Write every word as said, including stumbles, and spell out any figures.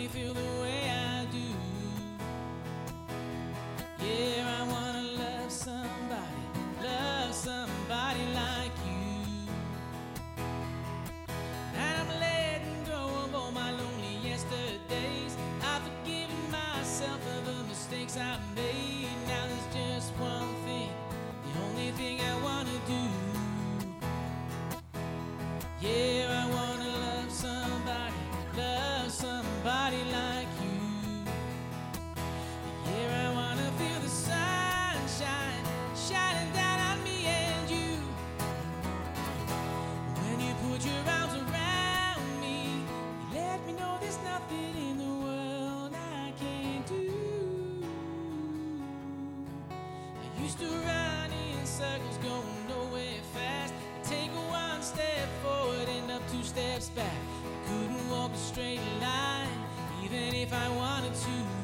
me feel the way I do. Yeah, I wanna love somebody, love somebody like you. And I'm letting go of all my lonely yesterdays. I've forgiven myself for the mistakes I made. Now there's just one thing, the only thing I wanna do. Yeah, I wanna love somebody, love somebody like you. Yeah, I wanna feel the sunshine shining down on me and you. When you put your arms around me, you let me know there's nothing in the world I can't do. I used to run in circles, going nowhere fast. I'd take one step forward, end up two steps back. I couldn't walk a straight line, even if I wanted to.